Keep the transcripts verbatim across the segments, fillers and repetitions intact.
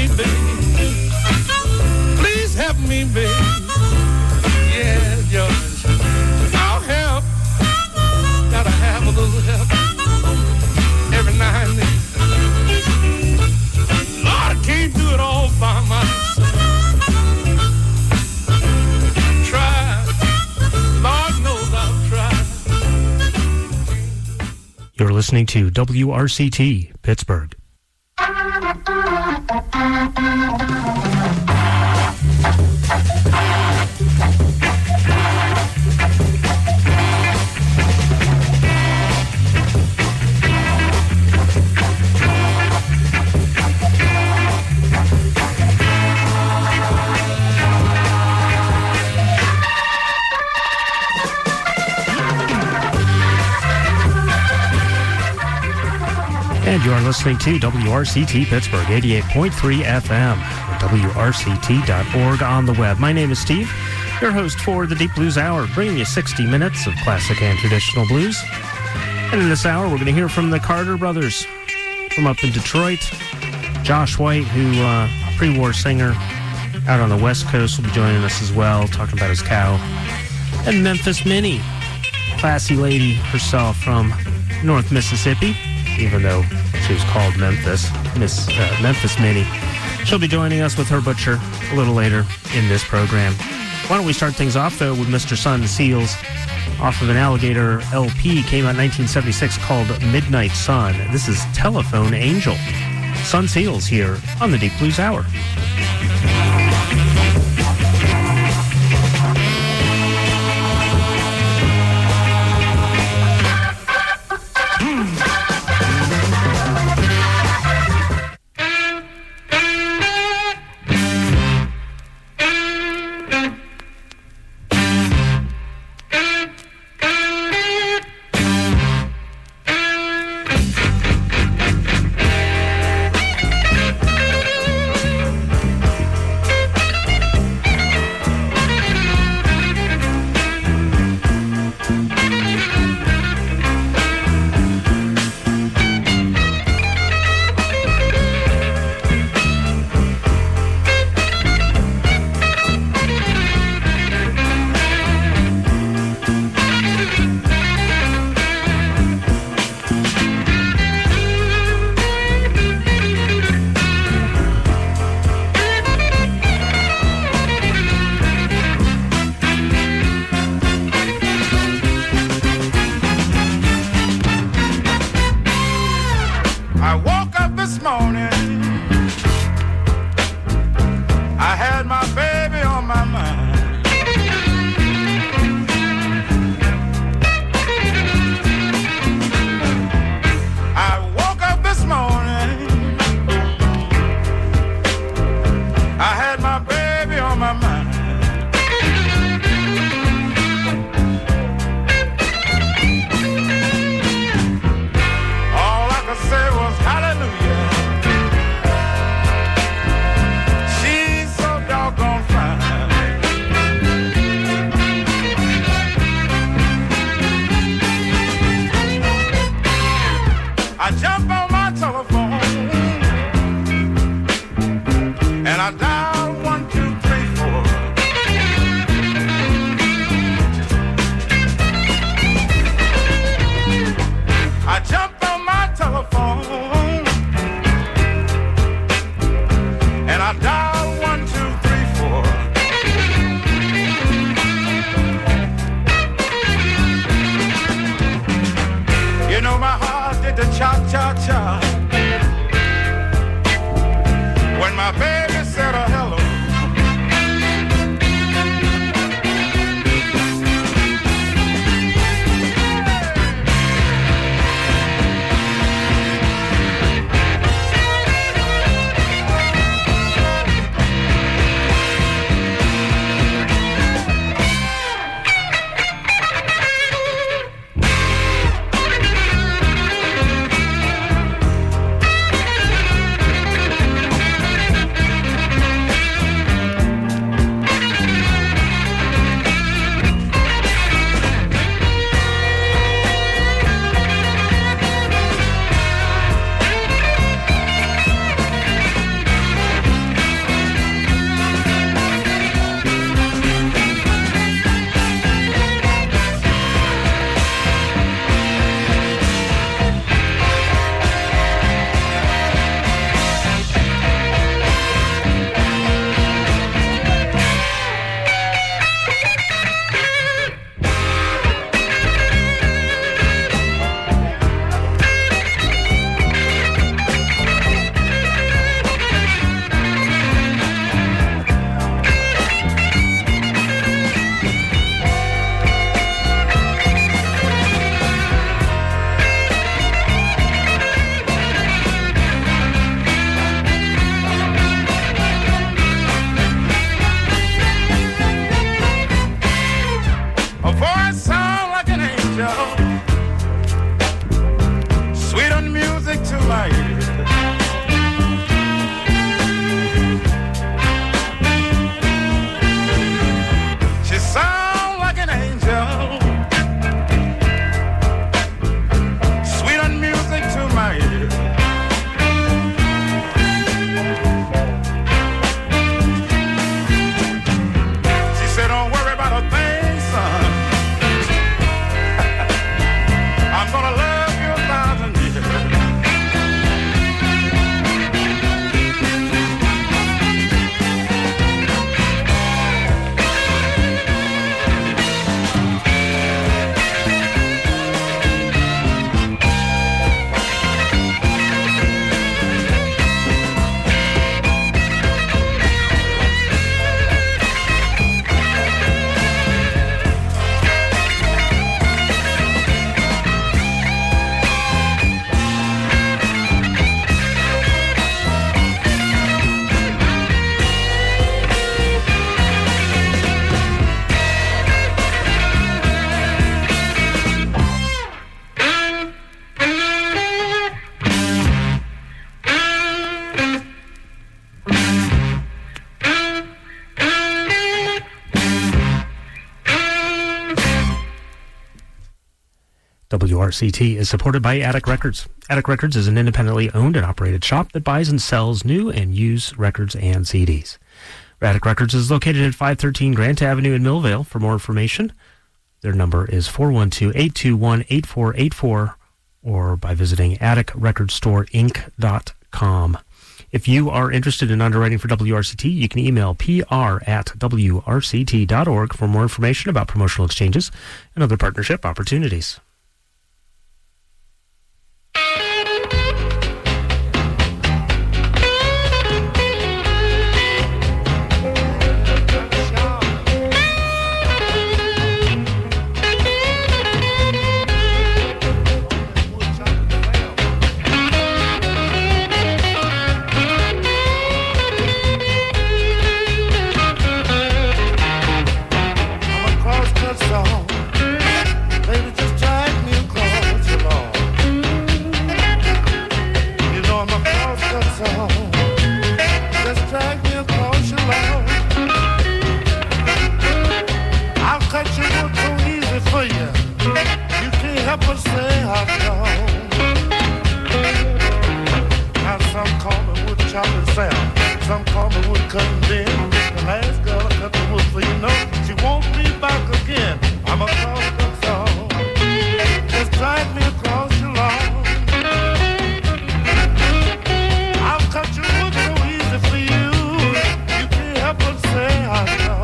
me, baby. Please help me, baby. Yeah, George. I'll help. Gotta have a little help every now and then. Lord, I can't do it all by myself. I've tried. Lord knows I've tried. You're listening to W R C T, Pittsburgh. And you are listening to W R C T Pittsburgh, eighty-eight point three F M, at W R C T dot org on the web. My name is Steve, your host for the Deep Blues Hour, bringing you sixty minutes of classic and traditional blues. And in this hour, we're going to hear from the Carter Brothers from up in Detroit. Josh White, who uh, a pre-war singer out on the West Coast, will be joining us as well, talking about his cow. And Memphis Minnie, classy lady herself from North Mississippi, even though she was called Memphis, Miss uh, Memphis Minnie. She'll be joining us with her butcher a little later in this program. Why don't we start things off, though, with Mister Sun Seals off of an Alligator L P, came out in nineteen seventy-six, called Midnight Sun. This is Telephone Angel. Sun Seals here on the Deep Blues Hour. music to my ears. She sounds like an angel. Sweet and music to my ears. She said, don't worry about a thing, son. I'm gonna love you a thousand years. W R C T is supported by Attic Records. Attic Records is an independently owned and operated shop that buys and sells new and used records and C Ds. Attic Records is located at five thirteen Grant Avenue in Millvale. For more information, their number is four one two, eight two one, eight four eight four or by visiting attic record store inc dot com. If you are interested in underwriting for W R C T, you can email P R at W R C T dot org for more information about promotional exchanges and other partnership opportunities. Some call me wood cutting den. The last girl I cut the wood for, you know, she won't be back again. I'm a cross-cut song. Just drag me across your lawn. I'll cut your wood so easy for you. You can't help but say I know.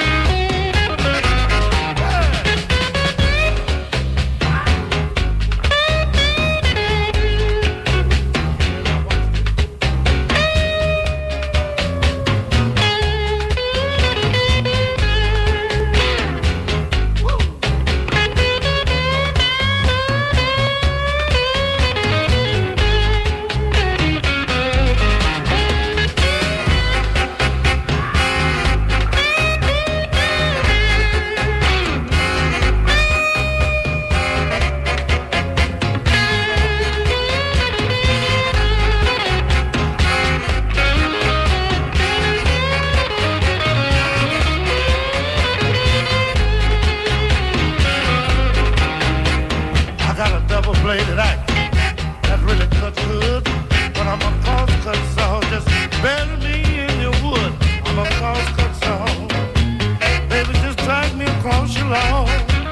Bladed axe that really cuts good, but I'm a cross-cut saw. Just bury me in your wood. I'm a cross-cut saw. Baby, just drag me across your lawn.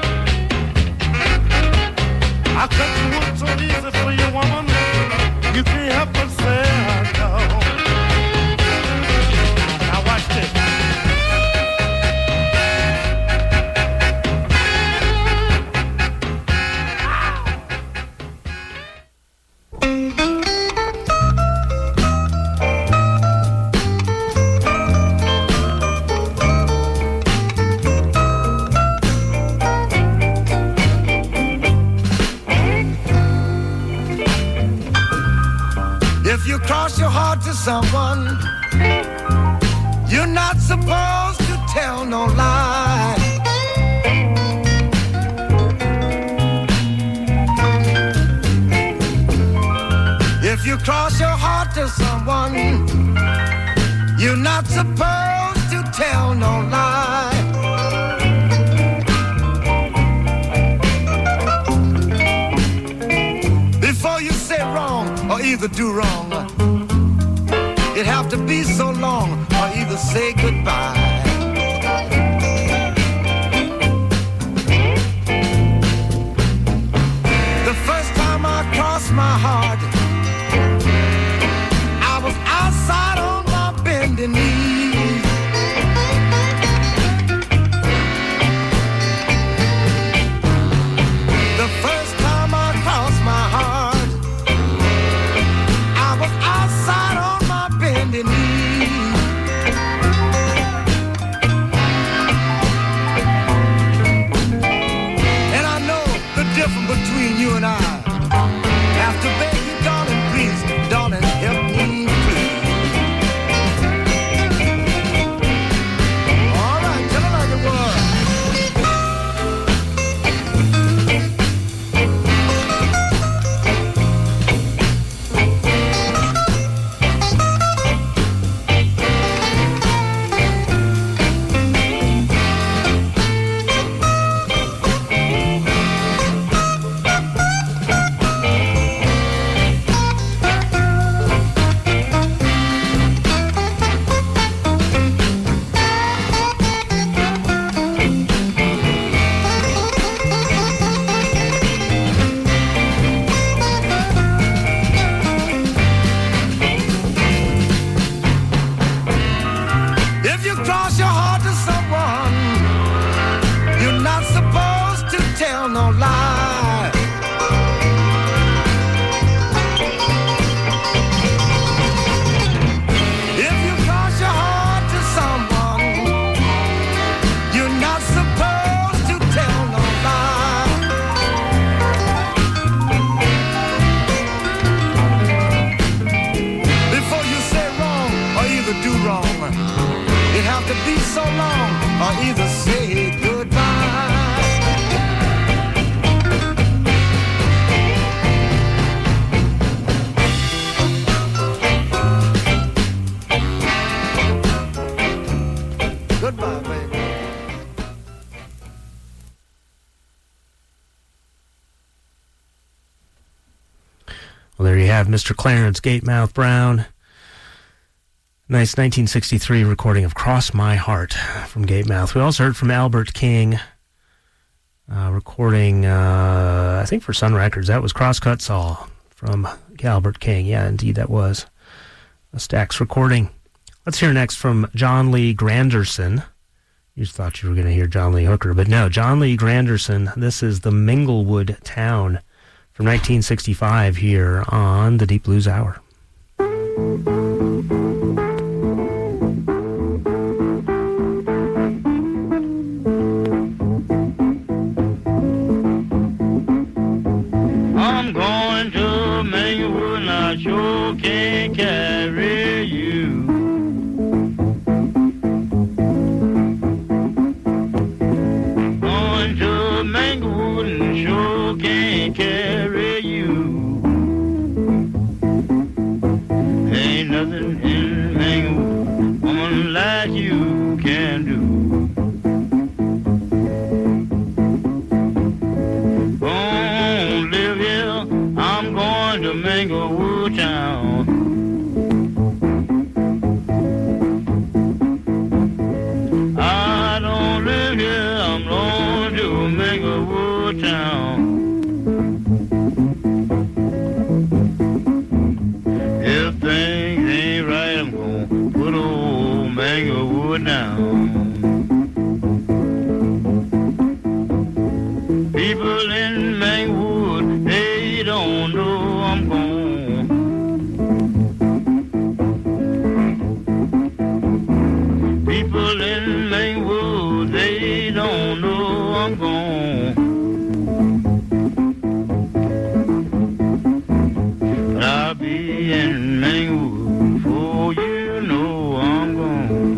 I cut your wood so easy for you, woman. You can't help but say I know. Now watch this. If you cross your heart to someone, you're not supposed to tell no lie. If you cross your heart to someone, you're not supposed to tell no lie. Before you say wrong or either do wrong, it'd have to be so long or either say goodbye. The first time I crossed my heart, I was outside on my bending knees. The first time I crossed my heart, I was outside on my bending knees. And I know the difference between you and I. Have to beg you, darling, please, darling, help me, please. All right, tell her like it was. If you cross your heart to someone, you're not supposed to tell no lie. If you cross your heart to someone, you're not supposed to tell no lie. Before you say wrong or either do wrong, it have to be so long or either say goodbye. Goodbye, baby. Well, there you have Mister Clarence Gatemouth Brown. Nice nineteen sixty-three recording of Cross My Heart from Gatemouth. We also heard from Albert King, uh, recording, uh, I think for Sun Records. That was Crosscut Saw from Albert King. Yeah, indeed, that was a Stax recording. Let's hear next from John Lee Granderson. You thought you were going to hear John Lee Hooker, but no, John Lee Granderson. This is the Minglewood Town from nineteen sixty-five here on the Deep Blues Hour. I'm going to Minglewood and I sure can't carry you. Going to Minglewood and sure can't carry you. Ain't nothing in Minglewood, woman like you can do. Gonna live here, I'm going to Minglewood Town. I don't live here, I'm going to Minglewood Town. If things ain't right, I'm gonna put old Minglewood down. People in Minglewood, they don't know I'm gone. People in Minglewood, they don't know I'm gone. But I'll be in Minglewood before you know I'm gone.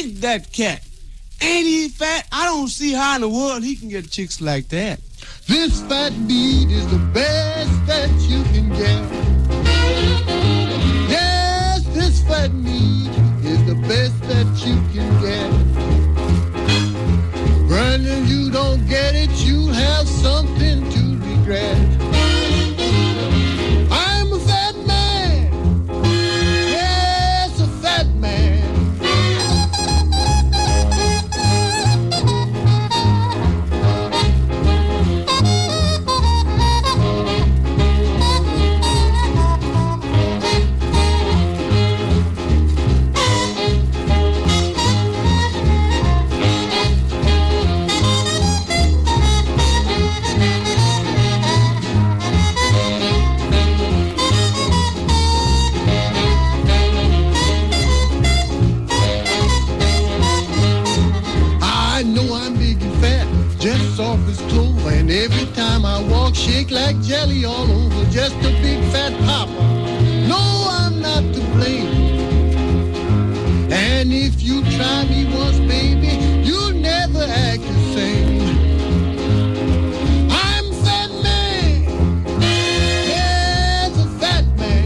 Take that cat. Ain't he fat? I don't see how in the world he can get chicks like that. This fat meat is the best that you can get. Yes, this fat meat is the best that you can get. Brandon, you don't get it, you'll have something to regret. I'm a fat man. Yes, a fat man. Off his clover, and every time I walk, shake like jelly all over, just a big fat papa. No, I'm not to blame. And if you try me once, baby, you'll never act the same. I'm a fat man. Yes, a fat man.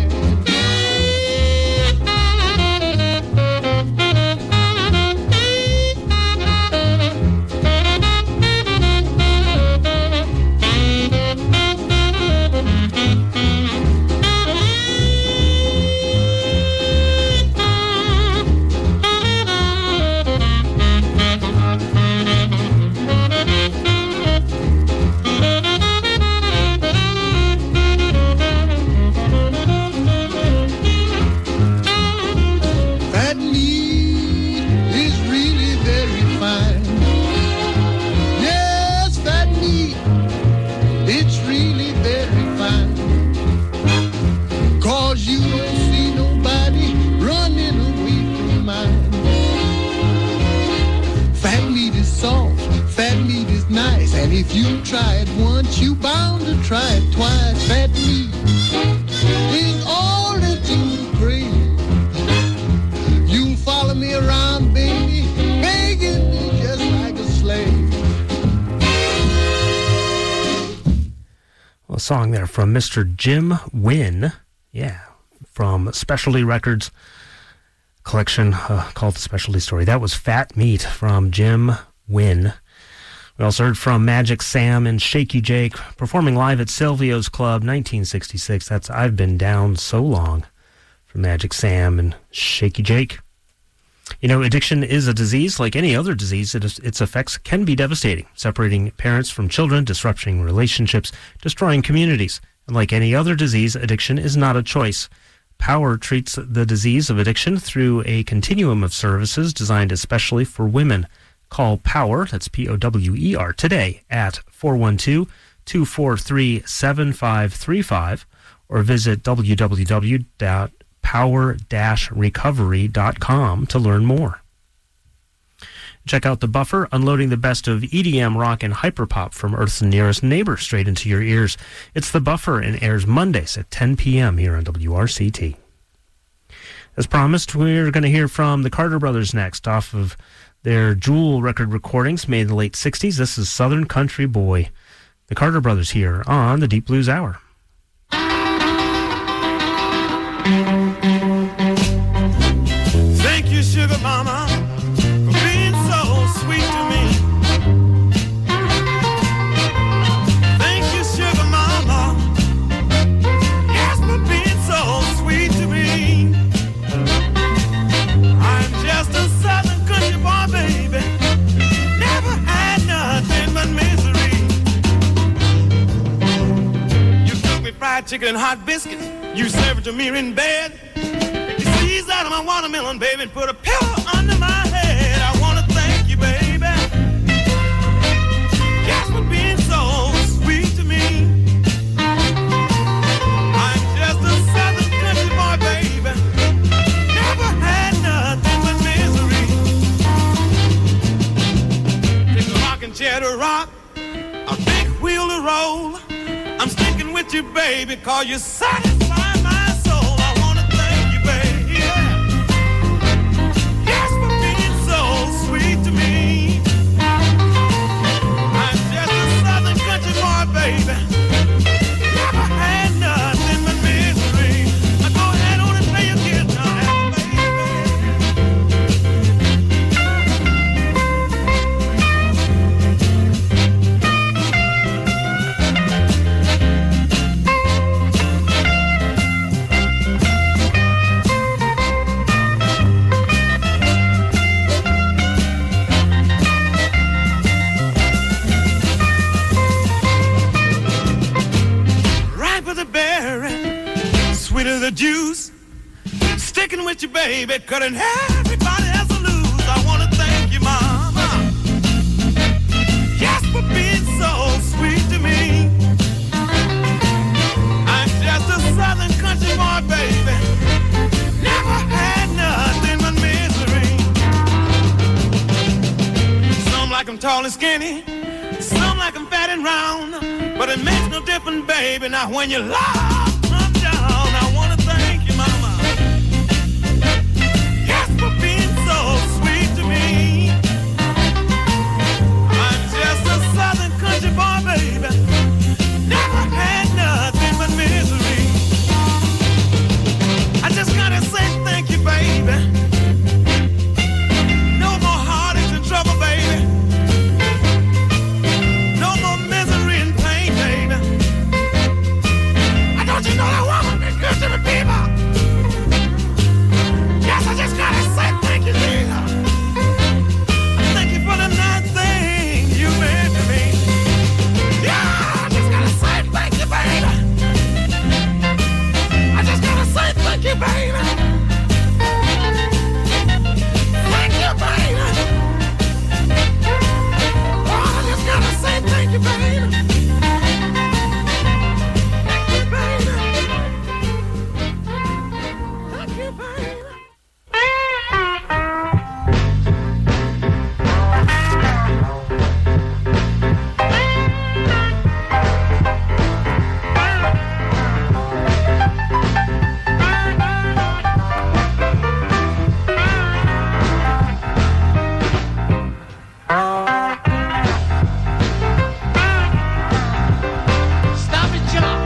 And if you try it once, you bound to try it twice. Fat meat is all that you crave. You follow me around, baby, begging me just like a slave. Well, a song there from Mister Jim Wynn. Yeah, from Specialty Records collection uh, called The Specialty Story. That was Fat Meat from Jim Wynn. We also heard from Magic Sam and Shaky Jake performing live at Silvio's Club, nineteen sixty-six. That's I've Been Down So Long from Magic Sam and Shaky Jake. You know, addiction is a disease. Like any other disease, it is, its effects can be devastating, separating parents from children, disrupting relationships, destroying communities. And like any other disease, addiction is not a choice. Power treats the disease of addiction through a continuum of services designed especially for women. Call POWER, that's P O W E R, today at four one two, two four three, seven five three five or visit w w w dot power dash recovery dot com to learn more. Check out The Buffer, unloading the best of E D M, rock, and hyperpop from Earth's nearest neighbor straight into your ears. It's The Buffer and airs Mondays at ten p.m. here on W R C T. As promised, we're going to hear from the Carter Brothers next off of their Jewel record recordings made in the late sixties. This is Southern Country Boy. The Carter Brothers here on the Deep Blues Hour. Thank you, Sugar Mama, for being so sweet to me. Thank you, Sugar Mama, yes, for being so sweet to me. I'm just a Southern country boy, baby, never had nothing but misery. You cook me fried chicken and hot biscuits, you serve it to me in bed. Squeeze out of my watermelon, baby, and put a pillow under my head. I want to thank you, baby, just for being so sweet to me. I'm just a Southern country boy, baby, never had nothing but misery. Take a rocking chair to rock, a big wheel to roll. I'm sticking with you, baby, cause you satisfy my soul. I want to thank you, baby, yes, for being so sticking with you, baby, cutting everybody else loose. I want to thank you, mama, just for being so sweet to me. I'm just a southern country boy, baby, never had nothing but misery. Some like I'm tall and skinny, some like I'm fat and round, but it makes no difference, baby. Now when you love comes down, I want to thank you, mama, yes, for being so sweet to me. I'm just a southern country boy, baby, never had nothing but misery. I just gotta say thank you, baby. No more heartaches and trouble, baby. No more misery and pain, baby. I don't you know that woman is good to the people? Yes, I just gotta say thank you, Jesus. Thank you for the nice thing you made to me. Yeah, I just gotta say thank you, baby. I just gotta say thank you, baby. Thank you, baby. Oh, I just gotta say thank you, baby. Thank you, baby. Thank you, baby. Stop it, jump.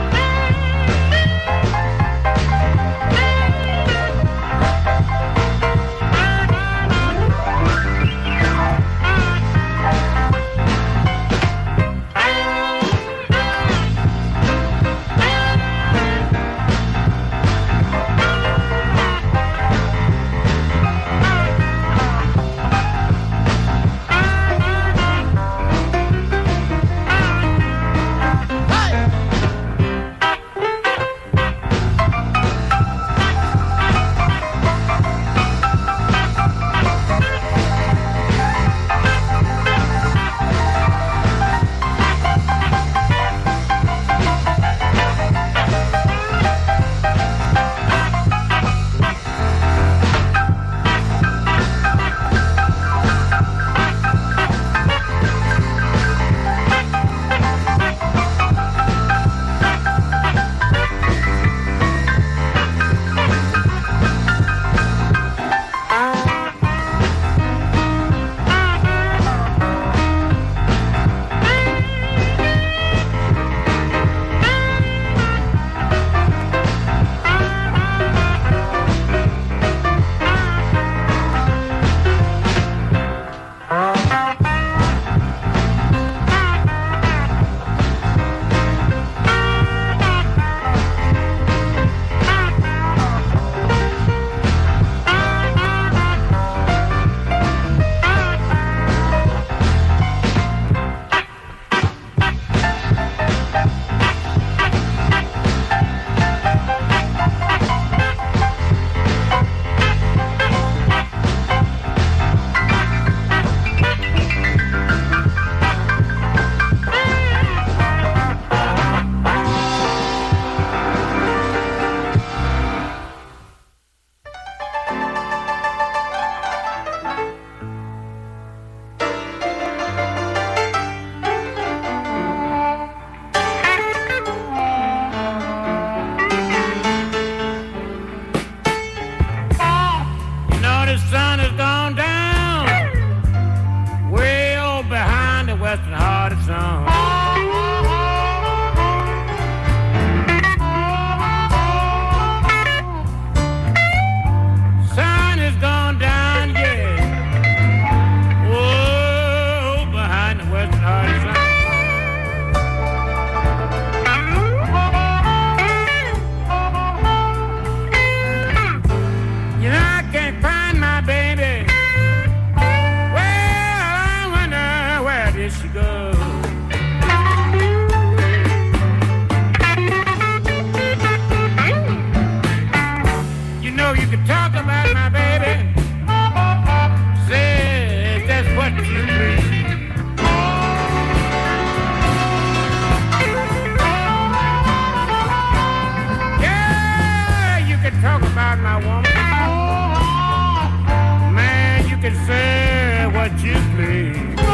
You know I can't find my baby. you know you can talk about my baby. Say that's what you please. Yeah, you can talk about my woman. Man, you can say what you please.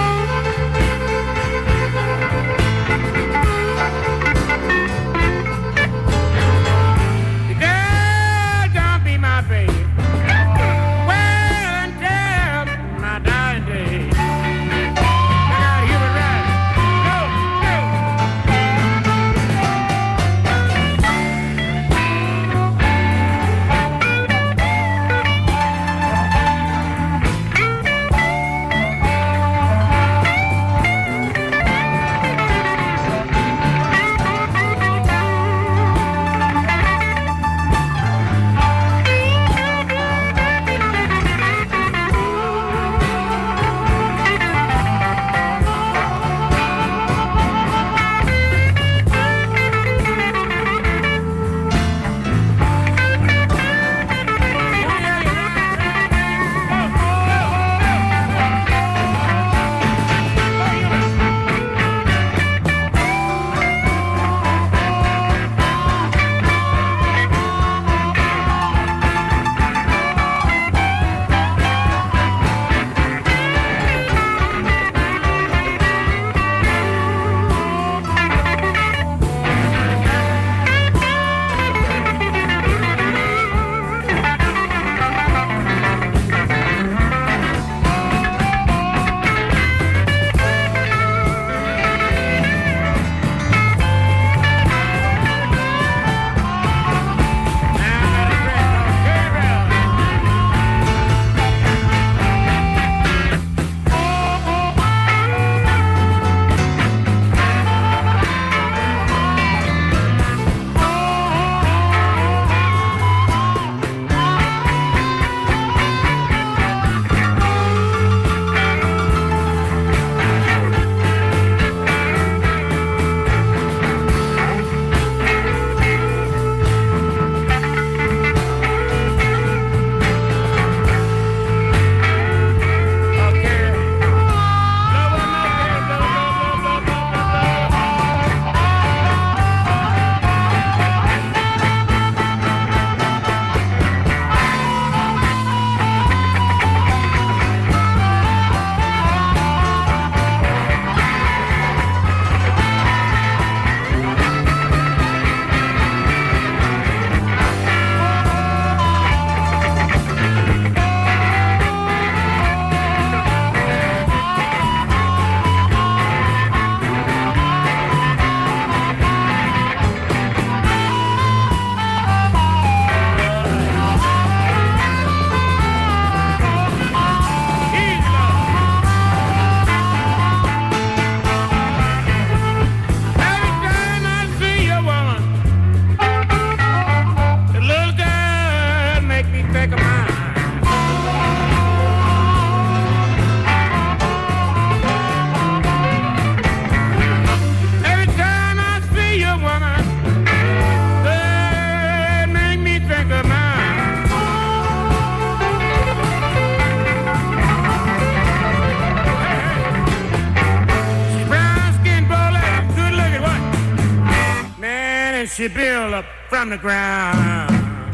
She built up from the ground.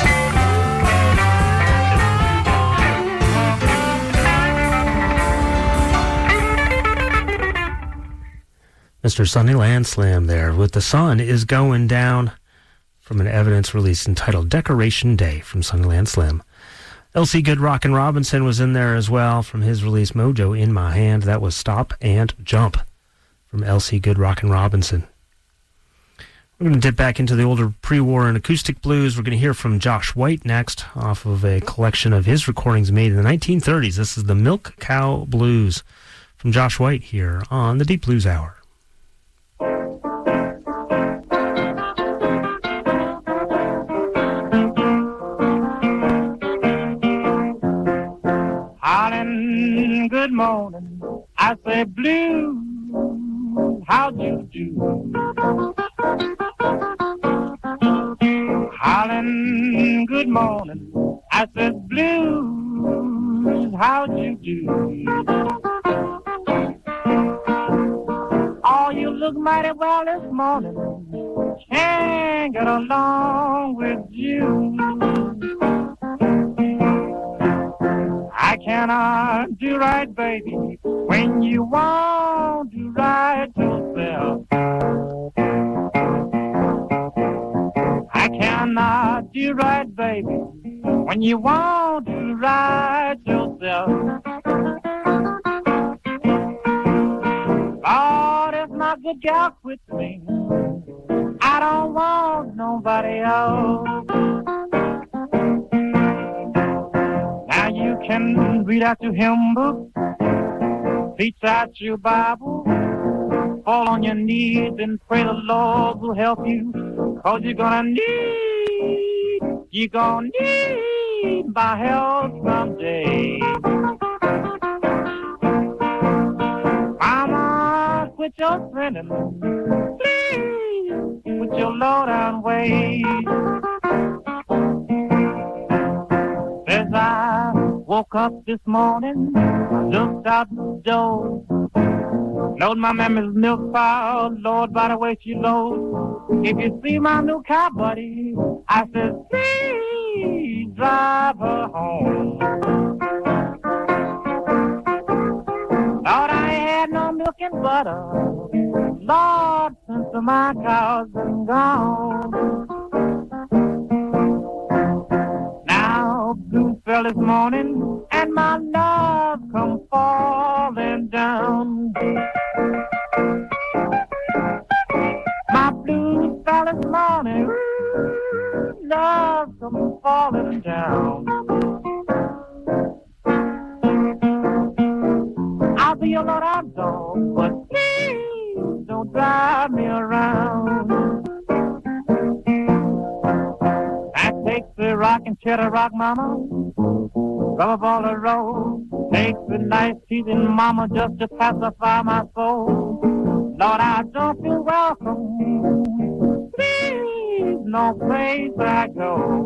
Mister Sunnyland Slim there with The Sun Is Going Down from an evidence release entitled Decoration Day from Sunnyland Slim. L C Good Rockin' Robinson was in there as well from his release Mojo in My Hand. That was Stop and Jump from L C Good Rockin' Robinson. We're going to dip back into the older pre-war and acoustic blues. We're going to hear from Josh White next off of a collection of his recordings made in the nineteen thirties. This is the Milk Cow Blues from Josh White here on the Deep Blues Hour. Holland, good morning. I say blue, how'd you do? Holland, good morning. I said, Blues, how'd you do? Oh, you look mighty well this morning. Can't get along with you. I cannot do right, baby, when you want to right yourself. I cannot do right, baby, when you want to right yourself. Lord, if my good gal quits me, I don't want nobody else. Now you can read out your hymn book, teach out your Bible, fall on your knees and pray the Lord will help you, cause you're gonna need, you're gonna need my help someday. Mama, quit your grinning, please, with your low-down ways. As I woke up this morning, I looked out the door, knowed my mammy's milk pile, Lord, by the way she loads. If you see my new car, buddy, I said, please drive her home. Lord, I ain't had no milk and butter, Lord, since my cow's been gone. Now, blues fell this morning, and my love come falling down. My blues fell this morning, love come falling down. I'll be your Lord, I'm dog, but please don't drive me around. I take the rock and cheddar rock, mama, rubber ball of road. Take the nice teasing, mama, just to pacify my soul. Lord, I don't feel welcome, please, no place I go.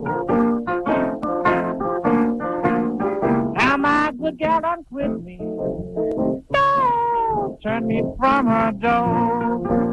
Now my good gal done quit me, don't turn me from her door.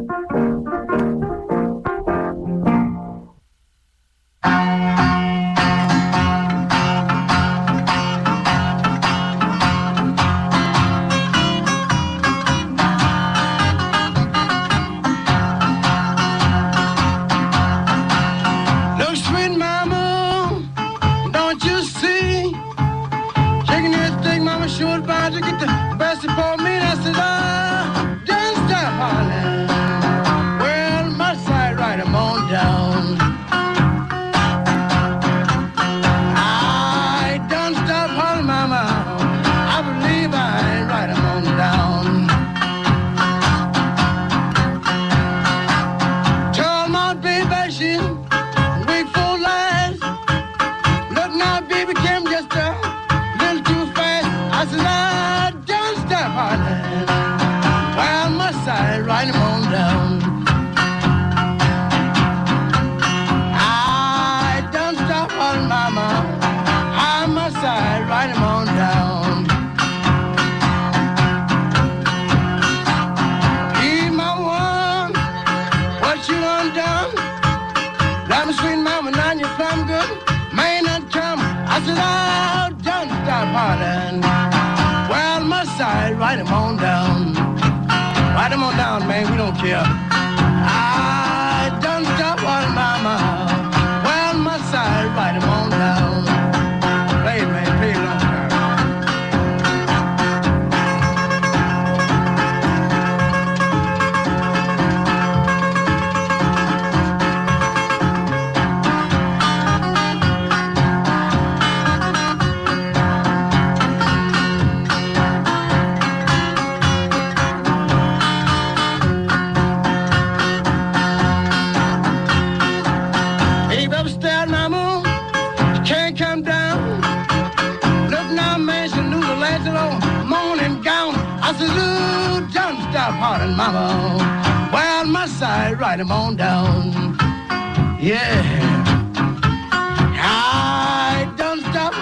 Write them on down. Yeah. I don't stop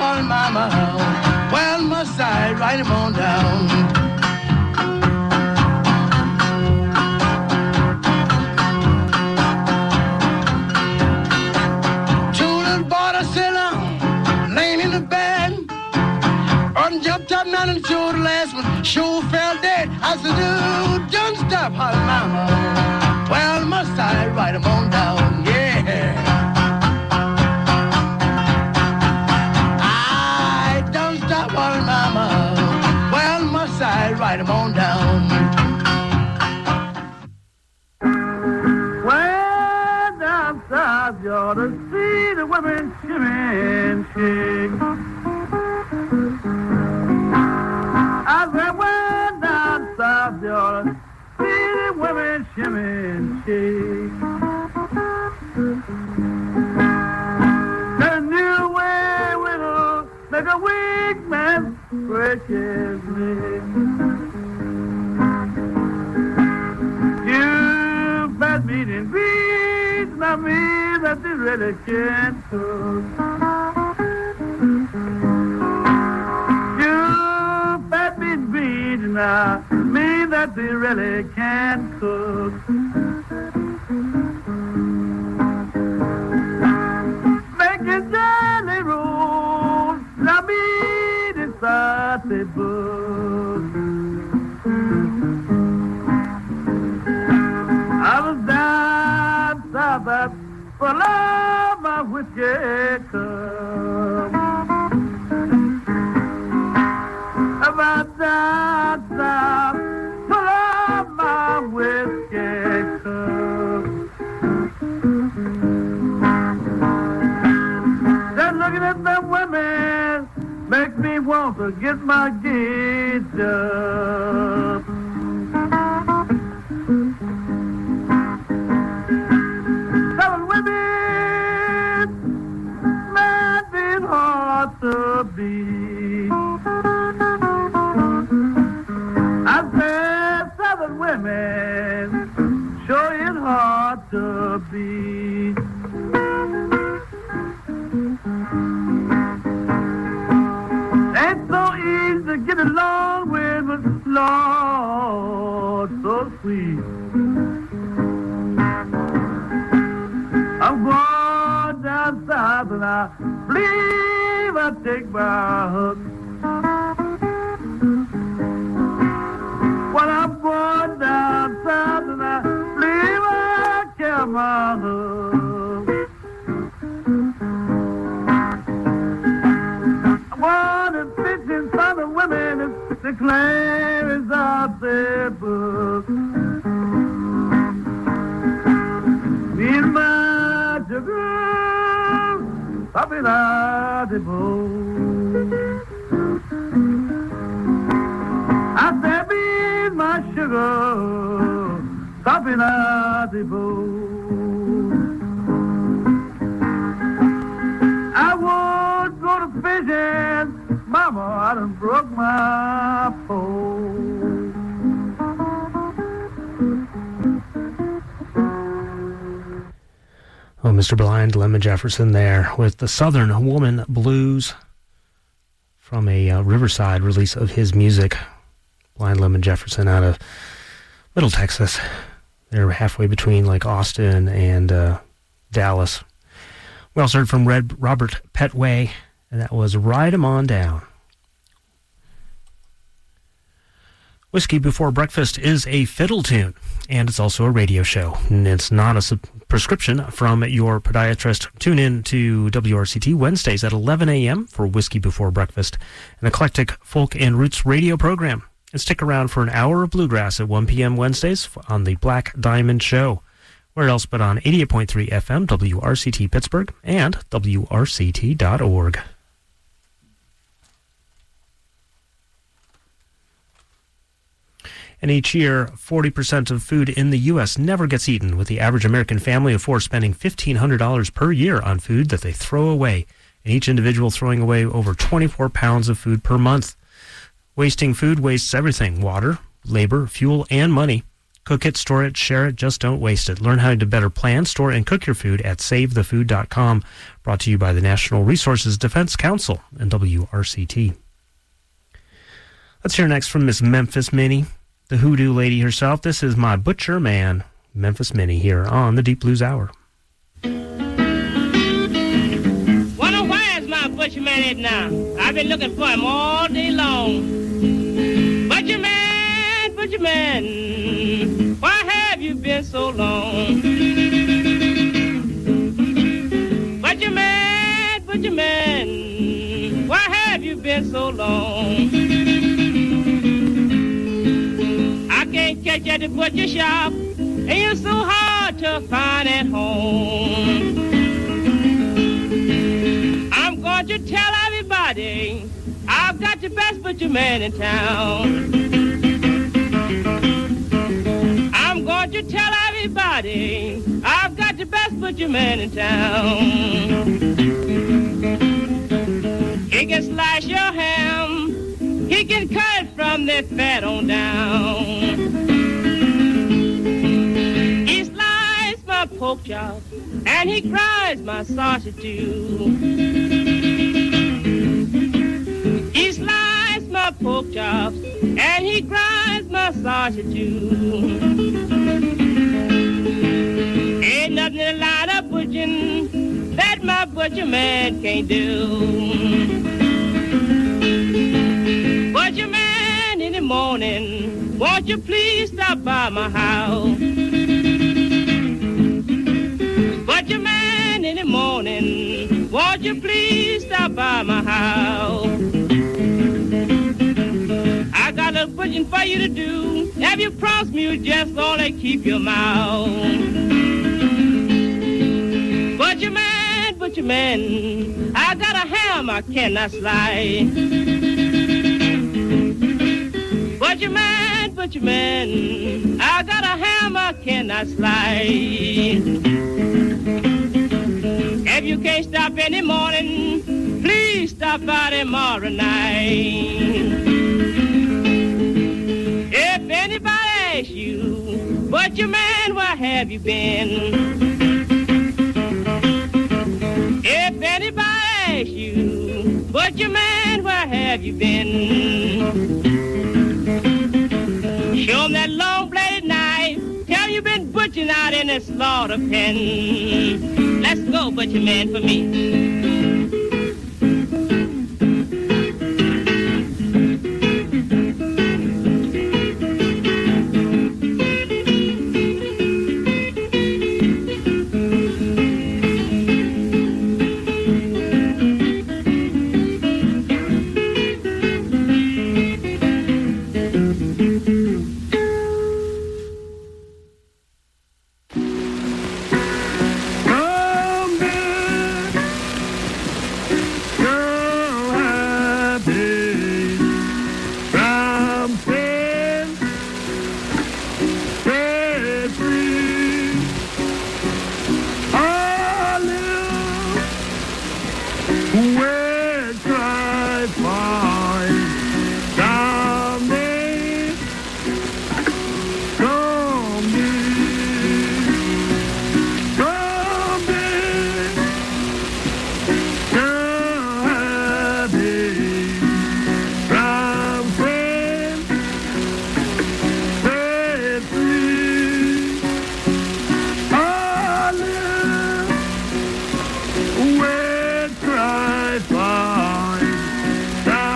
write him on down. Jumped up now and showed the last one, sure fell dead. I said, dude, don't stop, holler mama. Well, must I write him on down, yeah. I don't stop, holler mama. Well, must I write him on down. Well, down south, you ought to see the women shimmy and shake. I said, well, down south, you ought to see the women shimmy and shake. The new way will make a weak man break his leg. You fat meeting beats, not me, that they really can't cook. Now, me that they really can't cook. Making jelly rolls, now me decide the book. I was down south at full of my whiskey cup. About that stop, pull up my whiskey cup. Just looking at them women makes me want to get my gauge up. Some women might be hard to beat. Women, sure it's hard to beat. Ain't so easy to get along with, but Lord, so sweet. I'm going down south and I believe I take my hook. Well, I'm going down south and I believe I carry my hook. I want to fish in front of women if the claim is out their book. Me and my sugar, popping out the boat. I said, be my sugar, stopping at the boat. I won't go to fishing, mama, I done broke my pole. Oh, Mister Blind Lemon Jefferson there with the Southern Woman Blues from a uh, Riverside release of his music. Blind Lemon Jefferson out of Middle Texas. They're halfway between like Austin and uh, Dallas. We also heard from Red Robert Petway, and that was Ride 'Em On Down. Whiskey Before Breakfast is a fiddle tune, and it's also a radio show. And it's not a sub- prescription from your podiatrist. Tune in to W R C T Wednesdays at eleven a.m. for Whiskey Before Breakfast, an eclectic folk and roots radio program. And stick around for an hour of bluegrass at one p.m. Wednesdays on the Black Diamond Show. Where else but on eighty-eight point three F M, W R C T Pittsburgh, and W R C T dot org. And each year, forty percent of food in the U S never gets eaten, with the average American family of four spending fifteen hundred dollars per year on food that they throw away, and each individual throwing away over twenty-four pounds of food per month. Wasting food wastes everything: water, labor, fuel, and money. Cook it, store it, share it, just don't waste it. Learn how to better plan, store, and cook your food at save the food dot com. Brought to you by the National Resources Defense Council and W R C T. Let's hear next from Miss Memphis Minnie, the hoodoo lady herself. This is My Butcher Man, Memphis Minnie, here on the Deep Blues Hour. Wonder where's my butcher man at now? I've been looking for him all day long. Butcher man, butcher man, why have you been so long? Butcher man, butcher man, why have you been so long? I can't catch you at the butcher shop, and you're so hard to find at home. I'm going to tell everybody I've got the best butcher man in town. I'm going to tell everybody I've got the best butcher man in town. He can slice your ham, he can cut it from the fat on down. He slices my pork chop and he grinds my sausage too. He slices my pork chops and he grinds my sausage too. Ain't nothing in the line of butchering that my butcher man can't do. Butcher man in the morning, won't you please stop by my house? Butcher man in the morning, won't you please stop by my house? I got a butchering for you to do. Have you promised me you just only keep your mouth? Butcher man, butcher man, I got a ham I cannot slide. Butcher man, butcher man, I got a ham I cannot slide. If you can't stop in the morning, please stop by tomorrow night. If anybody asks you, butcher man, where have you been? If anybody asks you, butcher man, where have you been? Show 'em that long-bladed knife, tell 'em you been butchering out in the slaughter pen. Let's go, butcher man, for me. Where cry fine.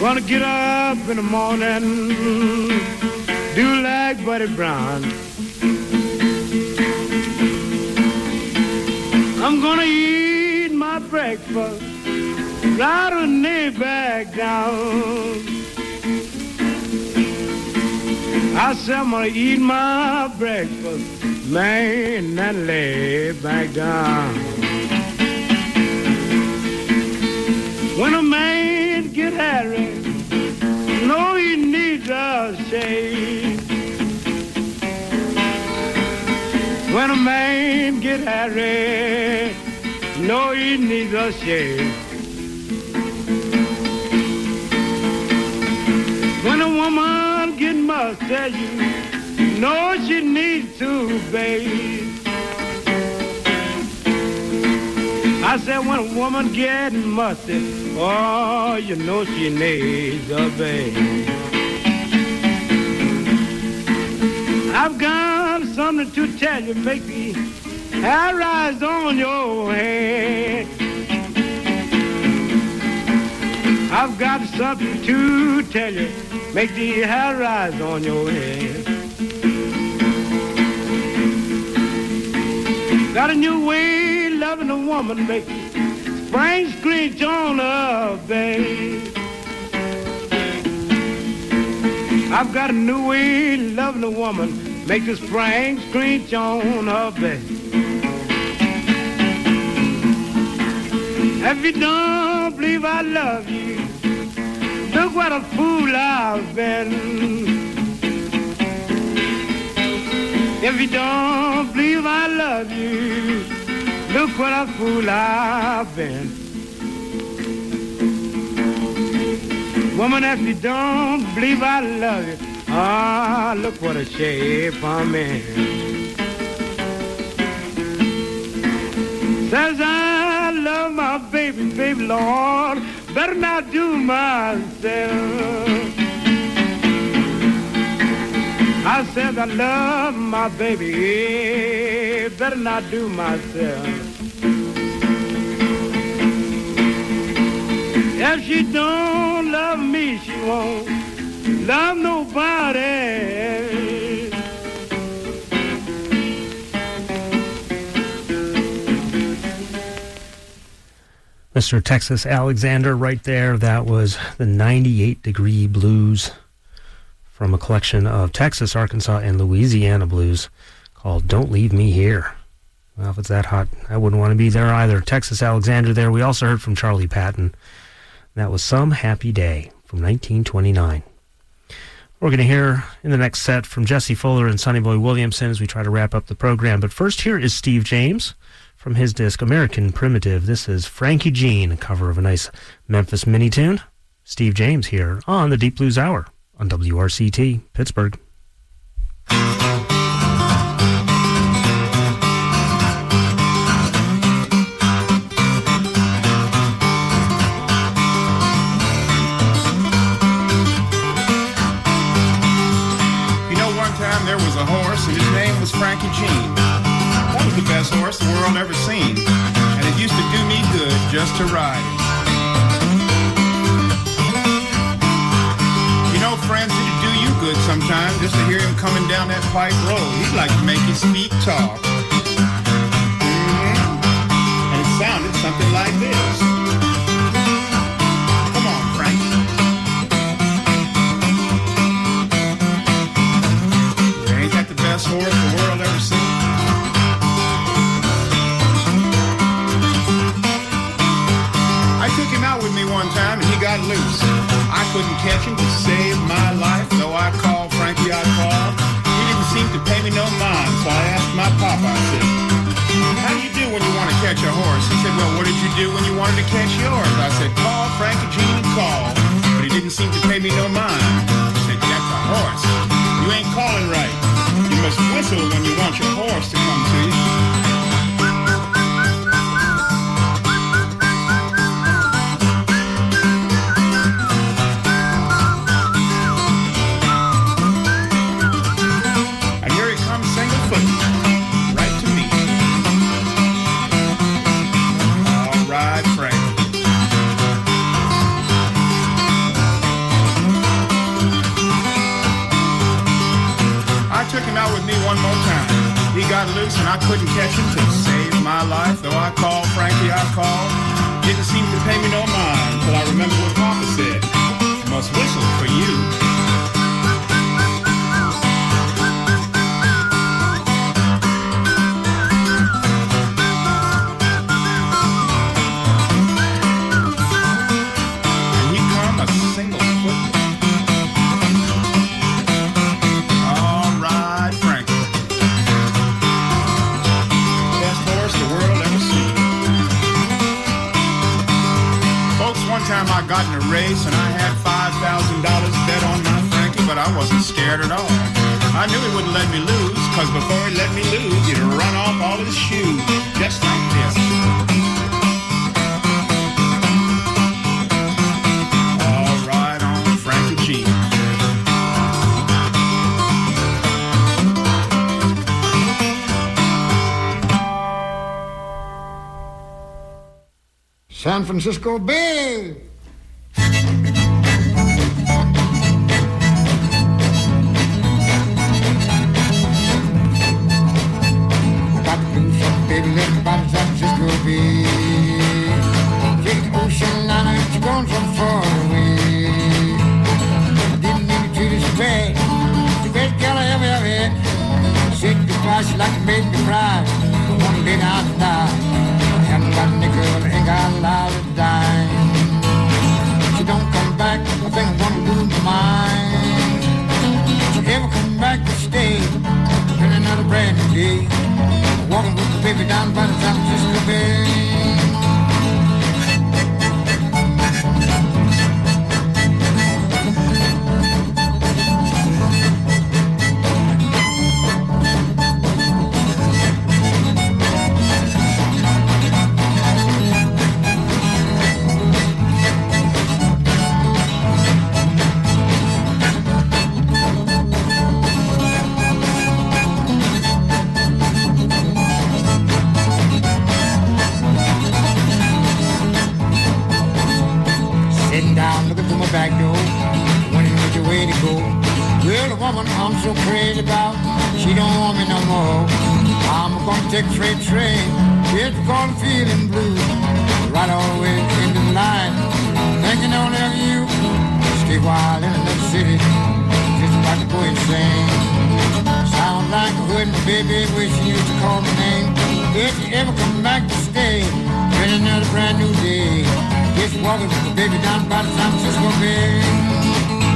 Gonna get up in the morning, do like Buddy Brown. I'm gonna eat my breakfast, right on knee back down. I said I'm gonna eat my breakfast, man, and lay back down. When a man get hairy, know he needs a shave. When a man get hairy, know he needs a shave. When a woman get mustache, you know she needs to bathe. I said when a woman get mustache, oh, you know she needs a bath. I've got something to tell you, make the hair rise on your head. I've got something to tell you, make the hair rise on your head. Got a new way loving a woman, make spring screech on her bed. I've got a new way loving a woman, make the spring screech on her bed. If you don't believe I love you, look what a fool I've been. If you don't believe I love you, look what a fool I've been. Woman, if you don't believe I love you, ah, look what a shape I'm in. Says I love my baby, baby, Lord, better not do myself. I said I love my baby, yeah, better not do myself. If she don't love me, she won't love nobody. Mister Texas Alexander right there. That was the ninety-eight degree blues from a collection of Texas, Arkansas, and Louisiana blues called Don't Leave Me Here. Well, if it's that hot, I wouldn't want to be there either. Texas Alexander there. We also heard from Charlie Patton. That was Some Happy Day from nineteen twenty-nine. We're going to hear in the next set from Jesse Fuller and Sonny Boy Williamson as we try to wrap up the program. But first, here is Steve James from his disc American Primitive. This is Frankie Jean, a cover of a nice Memphis mini tune. Steve James here on the Deep Blues Hour on W R C T, Pittsburgh. There was a horse, and his name was Frankie Jean. That was the best horse the world ever seen, and it used to do me good just to ride it. You know, friends, it'd do you good sometimes just to hear him coming down that pike road. He'd like to make his feet talk. Mm-hmm. And it sounded something like this. Come on, Frankie. Best horse the world ever seen. I took him out with me one time and he got loose. I couldn't catch him to save my life, though I called Frankie, I called. He didn't seem to pay me no mind, so I asked my papa, I said, how do you do when you want to catch a horse? He said, well, what did you do when you wanted to catch yours? I said, call Frankie Jean and call. But he didn't seem to pay me no mind. He said, that's a horse. You ain't calling right. You must whistle when you want your horse to come to you. And here he comes single foot, right to me. All right, Frank. got loose and I couldn't catch him to save my life. Though I called Frankie, I called. Didn't seem to pay me no mind till I remember what Papa said. Must whistle for you. I got in a race and I had five thousand dollars bet on my Frankie, but I wasn't scared at all. I knew he wouldn't let me lose, cause before he let me lose, he'd run off all his shoes, just like this. All right on Frankie G. San Francisco Bay. Got the blues up, baby, let me by the San Francisco Bay. Take the ocean liner, you're going so far away. I didn't mean to treat you so bad. The best girl I ever, ever had. Said goodbye, she like to make me cry. One day now to die. Haven't got a nickel, ain't got a lot of dime. She don't come back, I think I'm gonna lose my mind. She ever come back to stay, in another brand new day. Walking with the baby down by the San Francisco Bay. Back door, wondering which way to go. Well, the woman I'm so crazy about, she don't want me no more. I'm gonna take a freight train, it's called feeling blue, right all the way into the line. Thinking only of you, stay wild in another city, just about to go insane. Sound like a hood, baby, where she used to call my name. If you ever come back to stay, in another brand new day. Just walking with the baby down by the San Francisco Bay.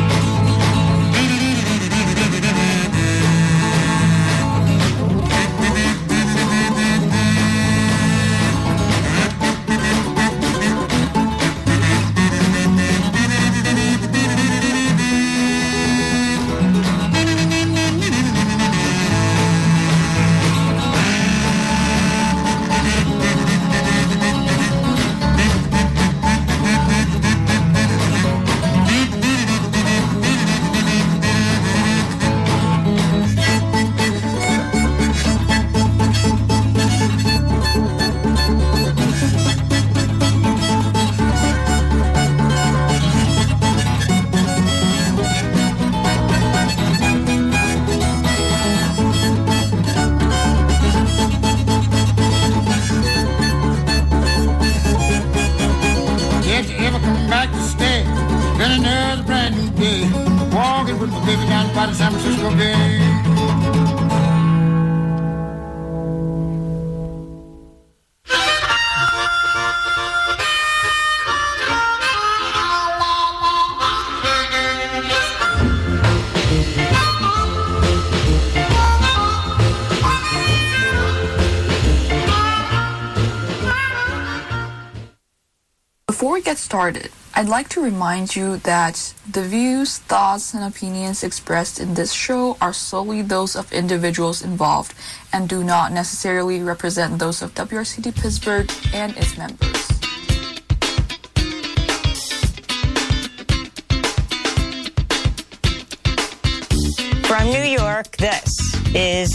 Before we get started, I'd like to remind you that the views, thoughts, and opinions expressed in this show are solely those of individuals involved and do not necessarily represent those of W R C T Pittsburgh and its members. From New York, this is